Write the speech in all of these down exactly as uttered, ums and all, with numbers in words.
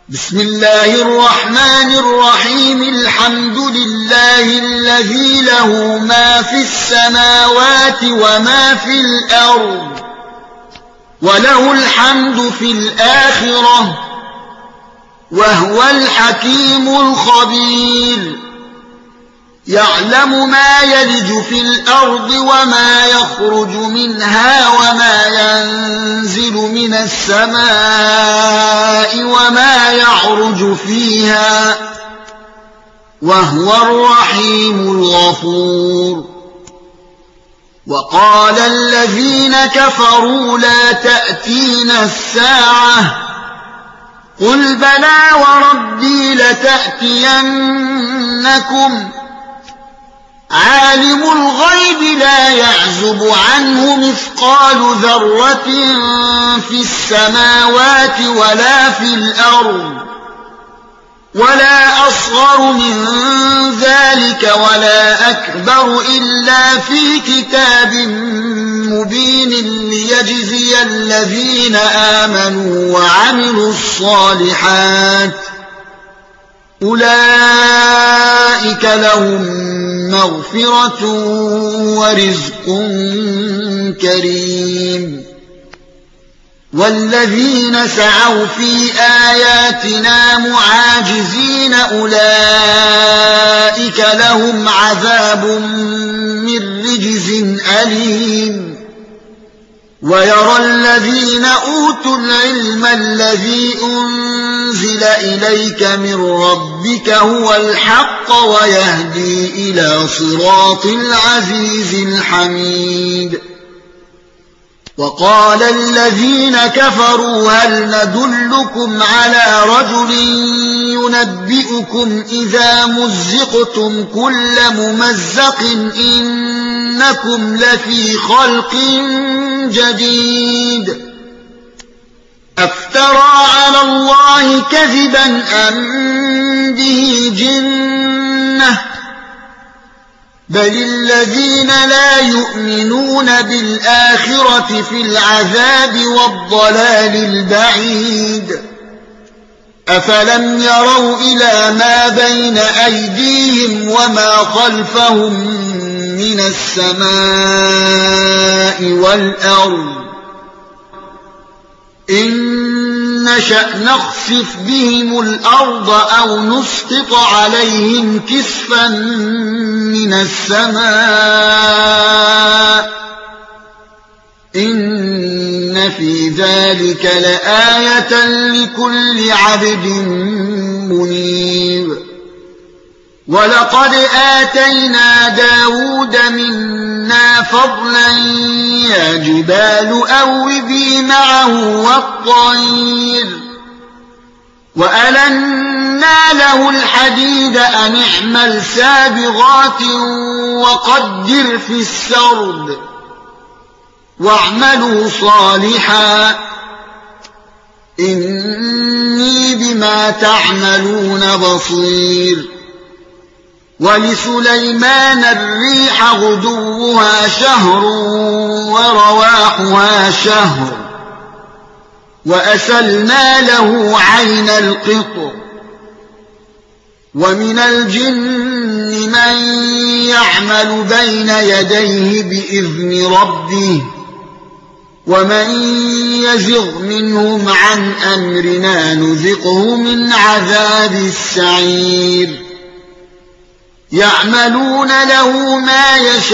بسم الله الرحمن الرحيم الحمد لله الذي له ما في السماوات وما في الأرض وله الحمد في الآخرة وهو الحكيم الخبير يعلم ما يلج في الأرض وما يخرج منها وما ينزل من السماء وما يعرج فيها وهو الرحيم الغفور وقال الذين كفروا لا تأتينا الساعة قل بلى وربي لتأتينكم عالم الغيب لا يعزب عنه مثقال ذرة في السماوات ولا في الأرض ولا أصغر من ذلك ولا أكبر إلا في كتاب مبين ليجزي الذين آمنوا وعملوا الصالحات أولئك لهم مغفرة ورزق كريم والذين سعوا في آياتنا معاجزين أولئك لهم عذاب من رجز أليم ويرى الذين أوتوا العلم الذي أنزل إليك من ربك هو الحق ويهدي إلى صراط العزيز الحميد وقال الذين كفروا هل ندلكم على رجل ينبئكم إذا مزقتم كل ممزق إنكم لفي خلق جديد أفترى على الله كذبا أم به جنة بل الذين لا يؤمنون بالآخرة في العذاب والضلال البعيد أفلم يروا إلى ما بين أيديهم وما خلفهم من السماء والأرض إن نشأ نخسف بهم الأرض أو نسقط عليهم كسفا من السماء إن في ذلك لآية لكل عبد منيب ولقد آتينا داود منا فضلا يا جبال أوبي معه والطير وألنا له الحديد أن اعمل سابغات وقدر في السرد واعملوا صالحا إني بما تعملون بصير ولسليمان الريح غدوها شهر ورواحها شهر وأسلنا له عين القطر ومن الجن من يعمل بين يديه بإذن ربه ومن يزغ منهم عن أمرنا نذقه من عذاب السعير يعملون له ما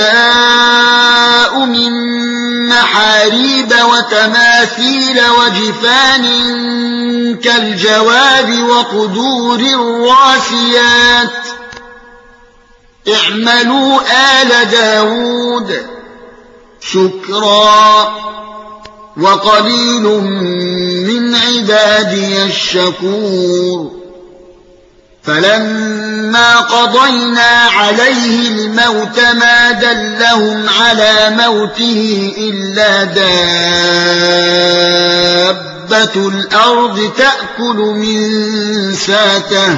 يشاء من محاريب وتماثيل وجفان كالجواب وقدور الراسيات اعملوا آل داود شكرا وقليل من عبادي الشكور فلما قضينا عليه الموت ما دلهم على موته إلا دابة الأرض تأكل من ساته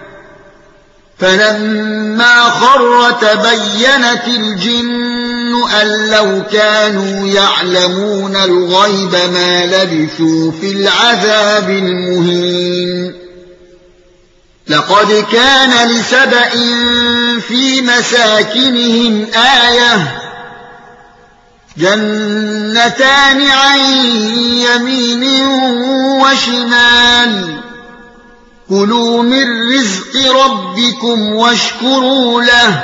فلما خر تبينت الجن أن لو كانوا يعلمون الغيب ما لبثوا في العذاب المهين لقد كان لسبإ في مساكنهم آية جنتان عن يمين وشمال كلوا من رزق ربكم واشكروا له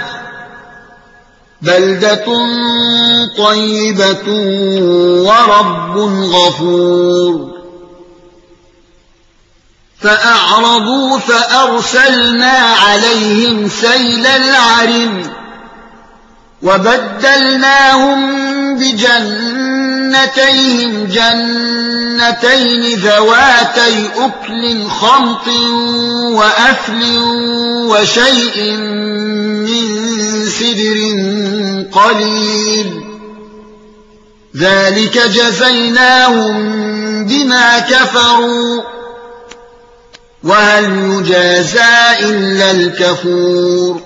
بلدة طيبة ورب غفور فأعرضوا فأرسلنا عليهم سيل العرم وبدلناهم بجنتيهم جنتين ذواتي أكل خمط وأثل وشيء من سدر قليل ذلك جزيناهم بما كفروا وهل يجازى إلا الكفور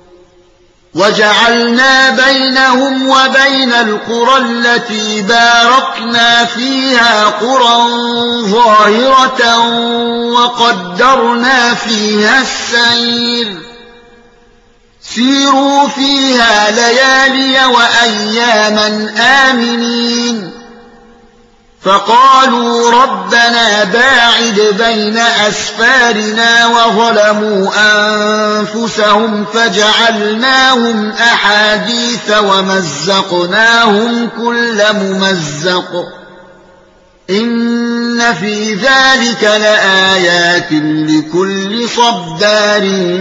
وجعلنا بينهم وبين القرى التي باركنا فيها قرى ظاهرة وقدرنا فيها السير سيروا فيها ليالي وأياما آمنين فقالوا ربنا باعد بين أسفارنا وظلموا أنفسهم فجعلناهم أحاديث ومزقناهم كل ممزق إن في ذلك لآيات لكل صبار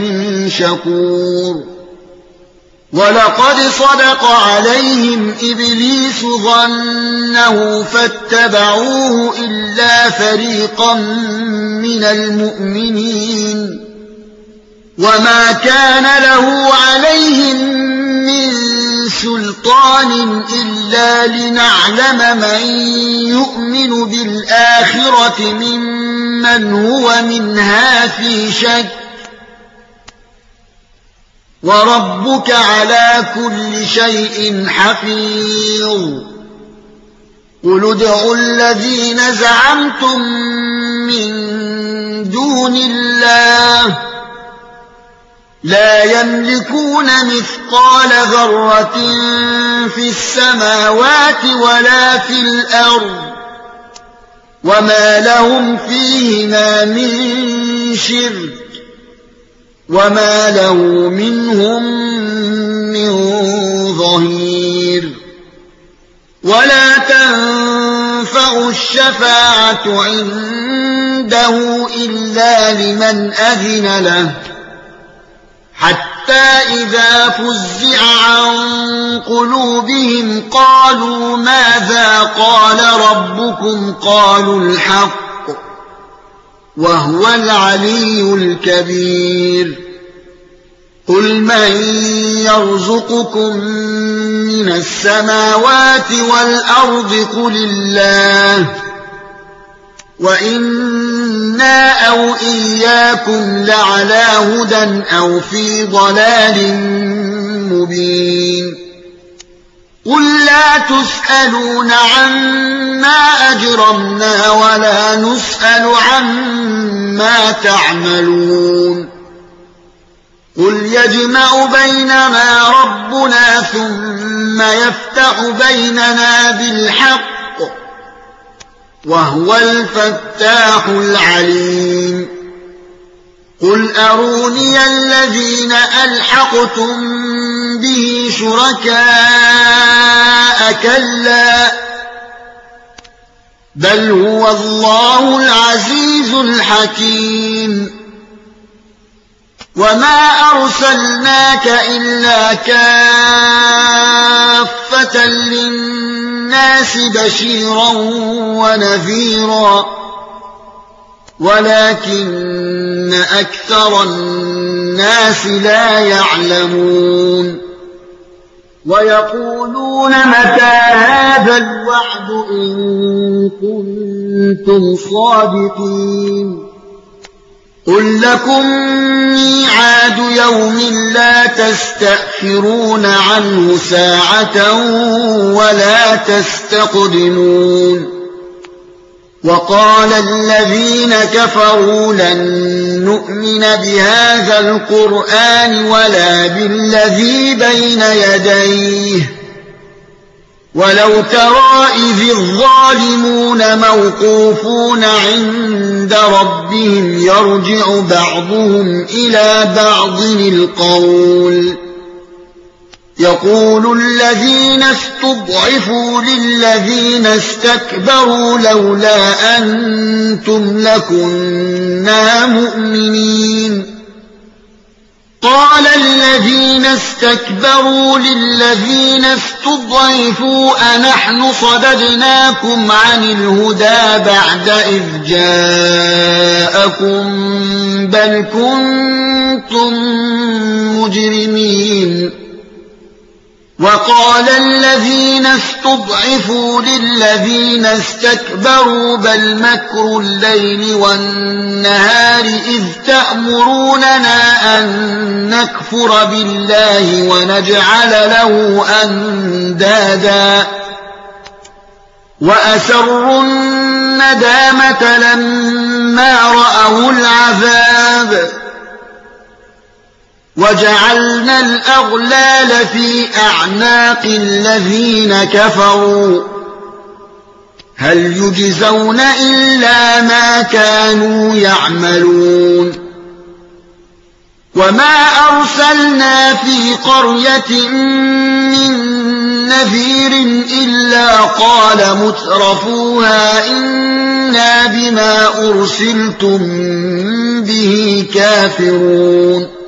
شكور ولقد صدق عليهم إبليس ظنه فاتبعوه إلا فريقا من المؤمنين وما كان له عليهم من سلطان إلا لنعلم من يؤمن بالآخرة ممن هو منها في شك وربك على كل شيء حفيظ قل ادعوا الذين زعمتم من دون الله لا يملكون مثقال ذرة في السماوات ولا في الأرض وما لهم فيهما من شرك وما له منهم من ظهير ولا تنفع الشفاعة عنده إلا لمن أذن له حتى إذا فزع عن قلوبهم قالوا ماذا قال ربكم قالوا الحق وهو العلي الكبير قل من يرزقكم من السماوات والأرض قل الله وإنا أو إياكم لعلى هدى أو في ضلال مبين قل لا تسألون عما أجرمنا ولا نسأل عما تعملون قل يجمع بيننا ربنا ثم يفتح بيننا بالحق وهو الفتاح العليم قل أروني الذين ألحقتم به شركاء كلا بل هو الله العزيز الحكيم وما أرسلناك إلا كافة للناس بشيرا ونذيرا ولكن أكثر الناس لا يعلمون ويقولون متى هذا الوعد إن كنتم صادقين قل لكم ميعاد يوم لا تستأخرون عنه ساعة ولا تستقدمون وقال الذين كفروا لن نؤمن بهذا القرآن ولا بالذي بين يديه ولو ترى إذ الظالمون موقوفون عند ربهم يرجع بعضهم إلى بعض القول يقول الذين استضعفوا للذين استكبروا لولا أنتم لكنا مؤمنين قال الذين استكبروا للذين استضعفوا أنحن صددناكم عن الهدى بعد إذ جاءكم بل كنتم مجرمين وقال الذين استضعفوا للذين استكبروا بل مكر الليل والنهار إذ تأمروننا أن نكفر بالله ونجعل له أندادا وأسروا الندامة لما رأوا العذاب وجعلنا الأغلال في أعناق الذين كفروا هل يجزون إلا ما كانوا يعملون وما أرسلنا في قرية من نذير إلا قال مترفوها إنا بما أرسلتم به كافرون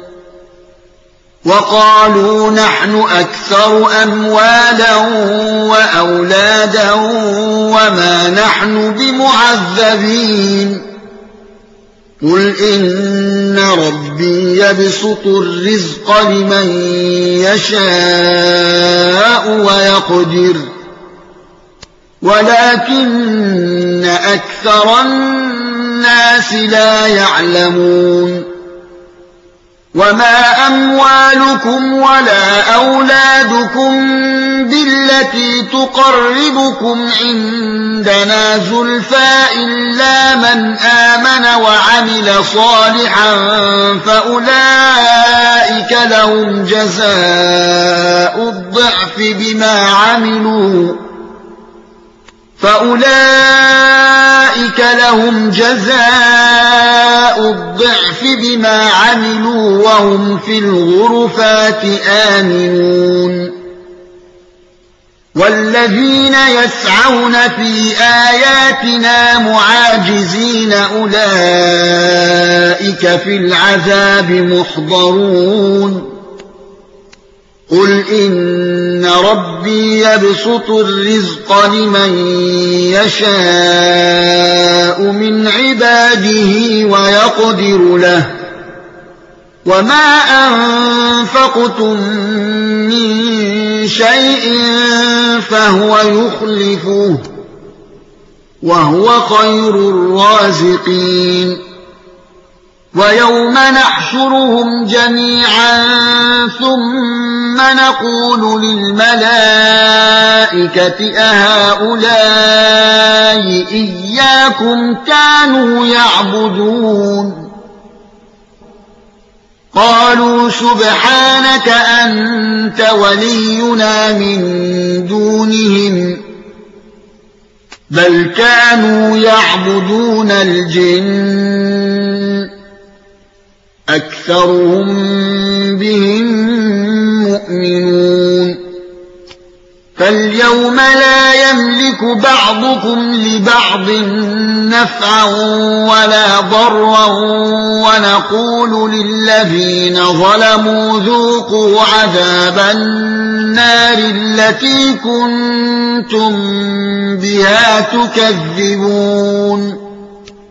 وقالوا نحن أكثر أموالا وأولادا وما نحن بمعذبين قل إن ربي يبسط الرزق لمن يشاء ويقدر ولكن أكثر الناس لا يعلمون وما أموالكم ولا أولادكم بالتي تقربكم عندنا زلفى إلا من آمن وعمل صالحا فأولئك لهم جزاء الضعف بما عملوا فأولئك لهم جزاء الضعف بما عملوا وهم في الغرفات آمنون والذين يسعون في آياتنا معاجزين أولئك في العذاب محضرون قل إن ربي يبسط الرزق لمن يشاء من عباده ويقدر له وما أنفقتم من شيء فهو يخلفه وهو خير الرازقين ويوم نحشرهم جميعا ثم نقول للملائكة أهؤلاء إياكم كانوا يعبدون قالوا سبحانك أنت ولينا من دونهم بل كانوا يعبدون الجن أكثرهم بهم مؤمنون فاليوم لا يملك بعضكم لبعض نفعا ولا ضرا ونقول للذين ظلموا ذوقوا عذاب النار التي كنتم بها تكذبون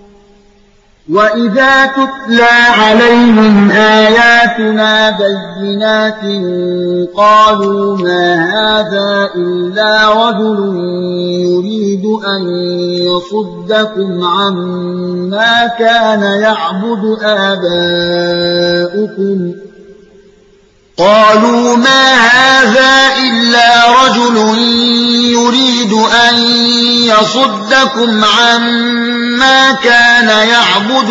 وإذا تتلى عليهم آياتنا بينات قالوا ما هذا إلا رجل يريد أن يصدكم عما كان يعبد آباؤكم قالوا ما هذا إلا رجل يريد أن يصدكم عما كان يعبد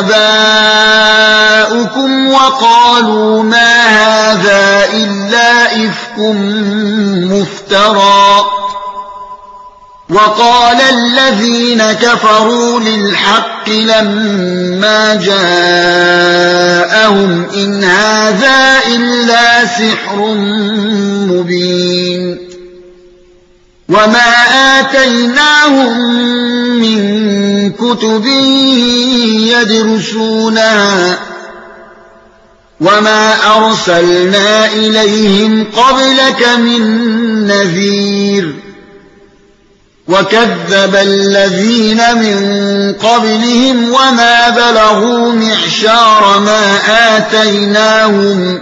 آباؤكم وقالوا ما هذا إلا إفك مفترى وقال الذين كفروا للحق لما جاءهم إن هذا إلا سحر مبين وما آتيناهم من كتب يدرسونها وما أرسلنا إليهم قبلك من نذير وكذب الذين من قبلهم وما بلغوا معشار ما آتيناهم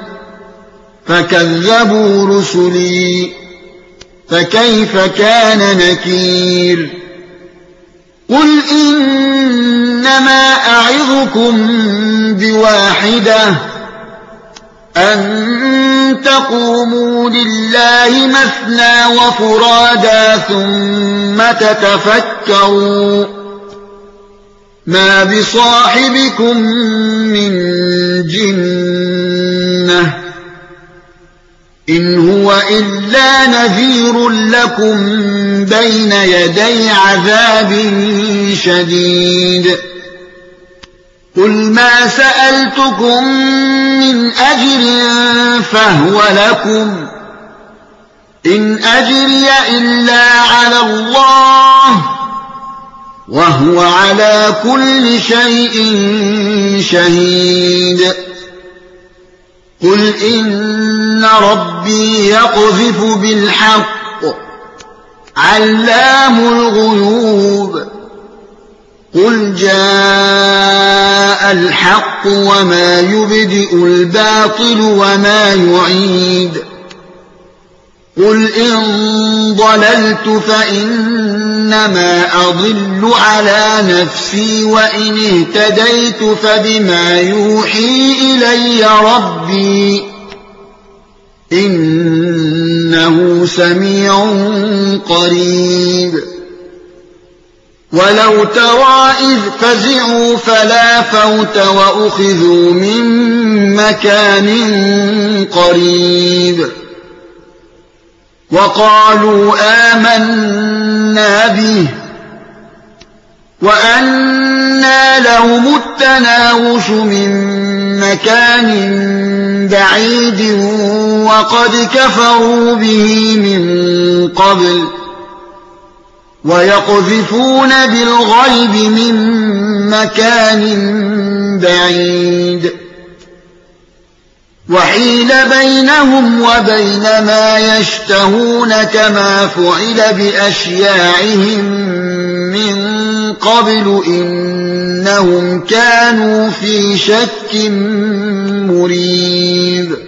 فكذبوا رسلي فكيف كان نكير قل إنما أعظكم بواحدة أن تقوموا لله مثنى وفرادا ثم تتفكروا ما بصاحبكم من جنة إن هو إلا نذير لكم بين يدي عذاب شديد قل ما سألتكم من أجر فهو لكم إن أجري إلا على الله وهو على كل شيء شهيد قل إن ربي يقذف بالحق علام الغيوب قل جاء الحق وما يبدئ الباطل وما يعيد قل إن ضللت فإنما أضل على نفسي وإن اهتديت فبما يوحي إلي ربي إنه سميع قريب ولو ترى إذ فزعوا فلا فوت وأخذوا من مكان قريب وقالوا آمنا به وأنى لهم التناوش من مكان بعيد وقد كفروا به من قبل ويقذفون بالغيب من مكان بعيد وحيل بينهم وبين ما يشتهون كما فعل بأشياعهم من قبل إنهم كانوا في شك مريب